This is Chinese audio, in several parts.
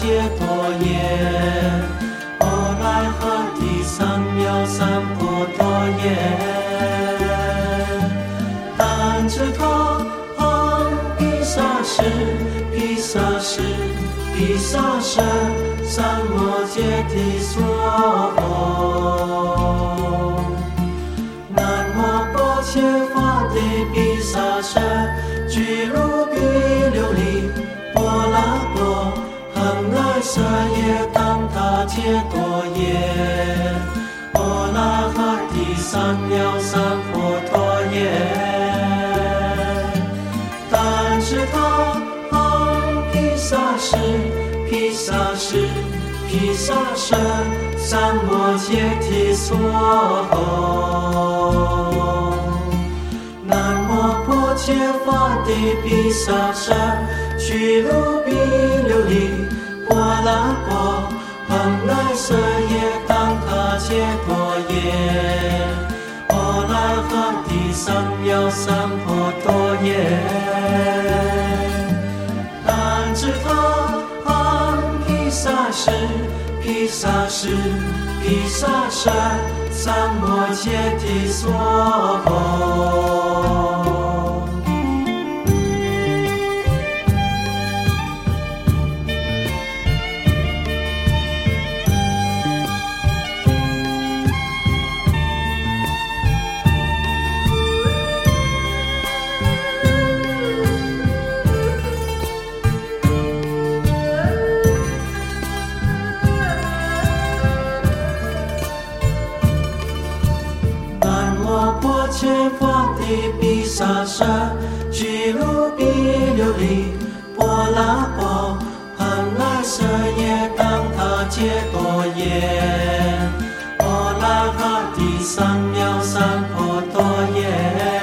揭多耶，阿赖哈提三藐三菩提耶，但知他阿毗沙识，毗沙识，毗沙舍，三摩揭提娑诃。南无般伽伐帝毗沙舍，俱卢毕琉璃波罗波，恒来舍耶当他揭多耶，阿赖哈提三藐三菩提耶，但知他阿毗沙识，毗沙识，毗沙舍，三摩揭提娑诃。南无般伽伐帝毗沙舍，俱卢毕琉璃波罗波，恒来舍耶当他揭多耶，阿赖哈提三藐三菩提耶，但知他阿毗沙识，毗沙识，毗沙舍，三摩揭提娑诃。揭伐帝毗沙舍，俱卢毕琉璃波罗波，恒来舍耶当他揭多耶，阿赖哈提三藐三菩提耶，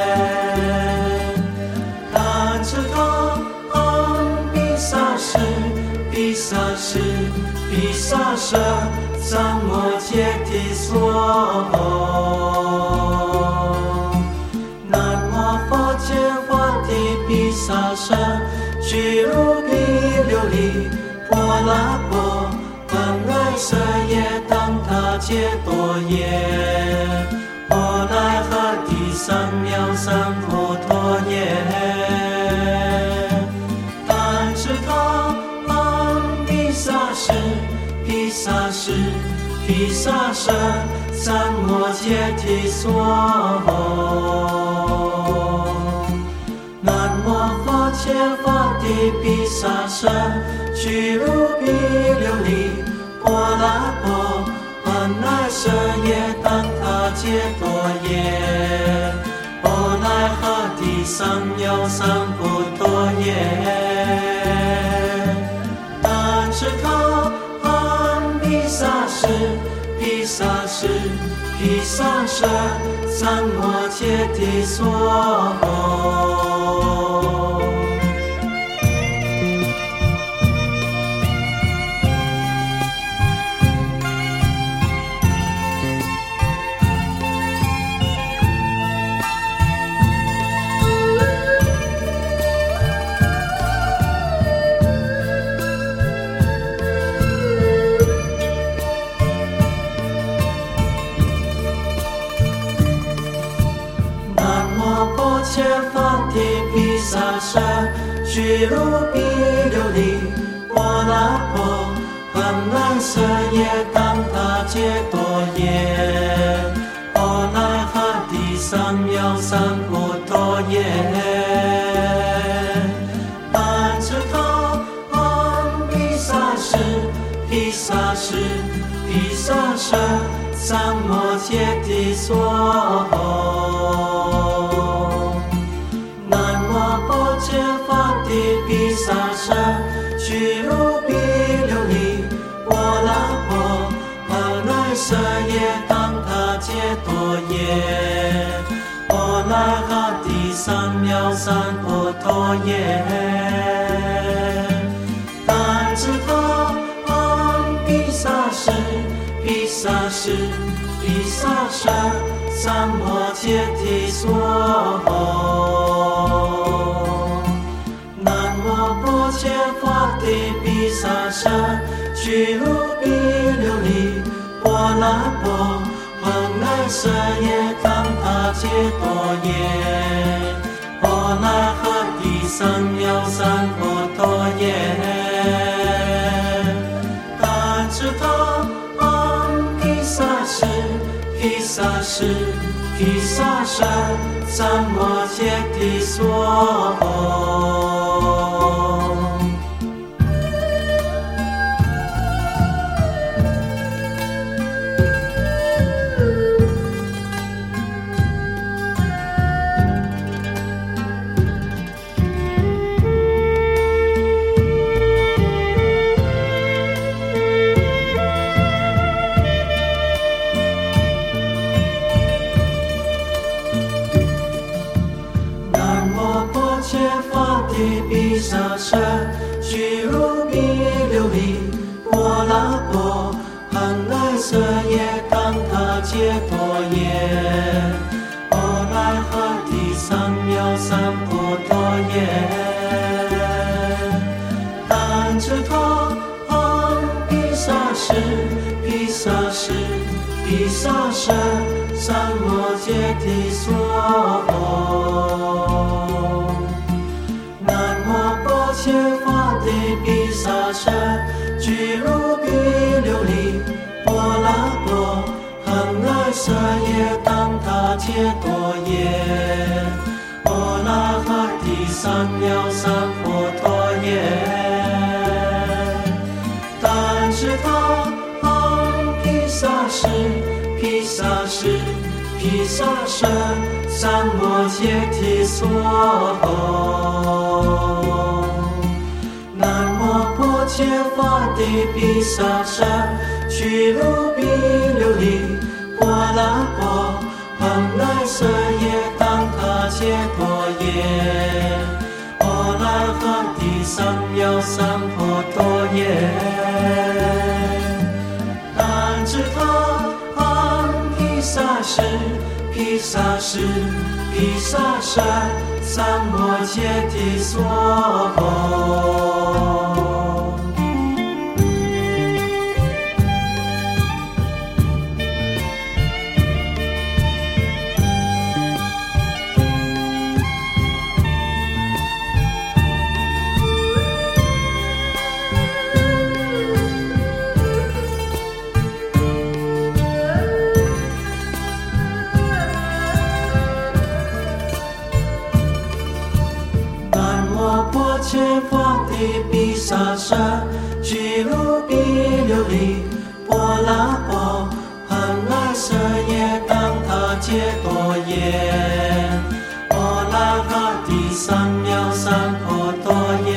但知他阿毗沙识，毗沙识，毗沙舍，三摩揭提娑诃。揭伐帝毗沙舍，俱卢毕琉璃波罗波，恒来舍耶当他揭多耶，阿赖哈提三藐三菩提耶，但知他阿毗沙识，毗沙识，毗沙舍，三摩揭提娑诃。南无般伽伐帝毗沙舍，俱卢毕琉璃波罗波，恒来舍耶当他揭多耶，阿赖哈提三藐三菩提耶，但知他阿毗沙识，毗沙识，毗沙舍，三摩揭提娑诃。揭伐帝毗沙舍，俱卢毕琉璃波罗波，恒来舍耶当他揭多耶，阿赖哈提三藐三菩提耶，但知他阿毗沙识，毗沙识，毗沙舍，三摩揭提娑诃。揭伐帝毗沙舍，俱卢毕琉璃波罗波，恒来舍耶当他揭多耶，阿赖哈提三藐三菩提耶，但知他阿毗沙识，毗沙识，毗沙舍，三摩揭提娑诃。南无般伽伐帝毗沙舍， 须卢比琉璃波拉波，恒奈舍耶康他揭多耶，波那哈提桑藐三婆多耶，但知他毗萨士毗萨士毗萨舍三摩揭提娑。毗萨舍须卢比琉璃波拉波，恒奈舍耶康他揭多耶，波那哈提桑藐三婆多耶，但知他毗萨士毗萨士毗萨舍三摩揭提娑。切法地毗萨舍须卢比琉璃波拉波，恒奈舍耶康他揭多耶，波那哈提桑藐三婆多耶，但知他毗萨士毗萨士毗萨舍三摩揭提娑。切法地毗萨舍须卢比琉璃波拉波，恒奈舍耶康他揭多耶，波那哈提桑藐三婆多耶，但知他毗萨士毗萨士毗萨舍三摩揭提娑。切法地毗萨舍须卢比琉璃波拉波，恒奈舍耶康他揭多耶，波那哈提桑藐三婆多耶，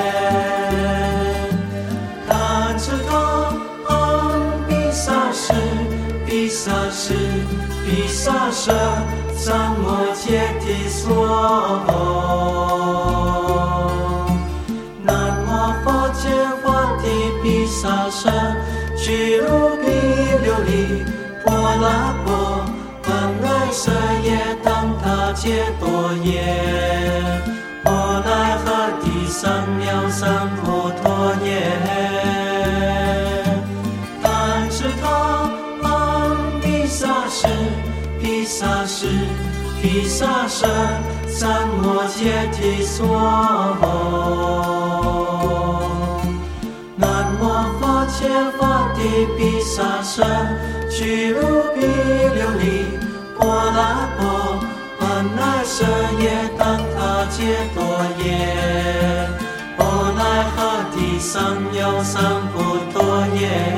但知他毗萨士毗萨士毗萨舍三摩揭提娑。毗萨舍须卢比琉璃波拉波，恒奈舍耶康他揭多耶，波那哈提桑藐三婆多耶，但知他毗萨士毗萨士毗萨舍三摩揭提娑。切法地毗萨舍须卢比琉璃波拉波，恒奈舍耶康他揭多耶，波那哈提桑藐三婆多耶，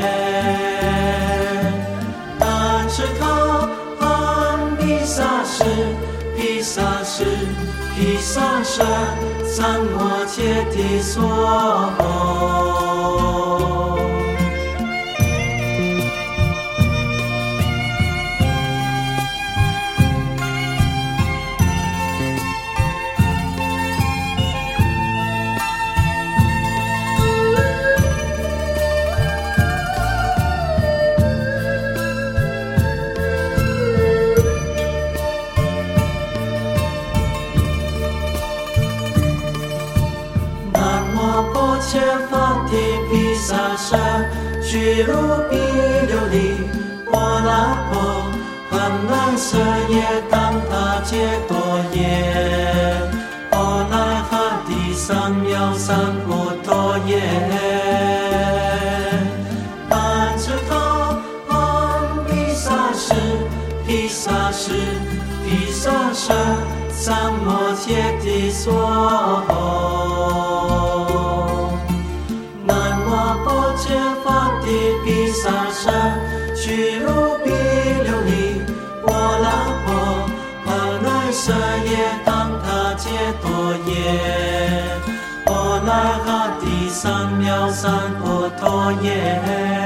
但知他毗萨士毗萨士毗萨舍三摩揭提娑。切法地毗萨舍居鲁比琉璃波拉波，恒南舍耶当他揭多耶，波那哈地上妙三波多耶，但知他安毗沙士，毗沙士，毗沙舍，三摩揭谛娑。南无波揭法帝毗沙舍，居鲁比琉璃波拉波，恒南舍耶当他揭多耶，波那哈地上妙三波多耶，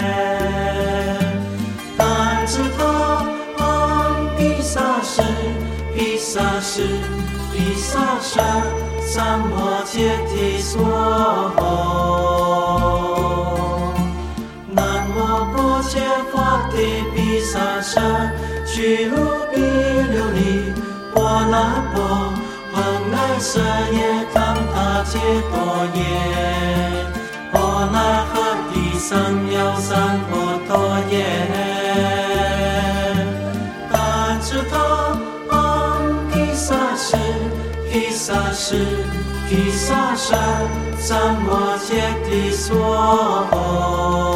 但知他安毗沙士，毗沙士，毗沙舍，三摩揭谛娑。南无波揭法帝毗沙舍，居鲁比琉璃波拉波，恒南舍耶当他揭多耶，波那哈地上妙三波多耶，但知他安毗沙士，毗沙士，毗沙舍，三摩揭谛娑。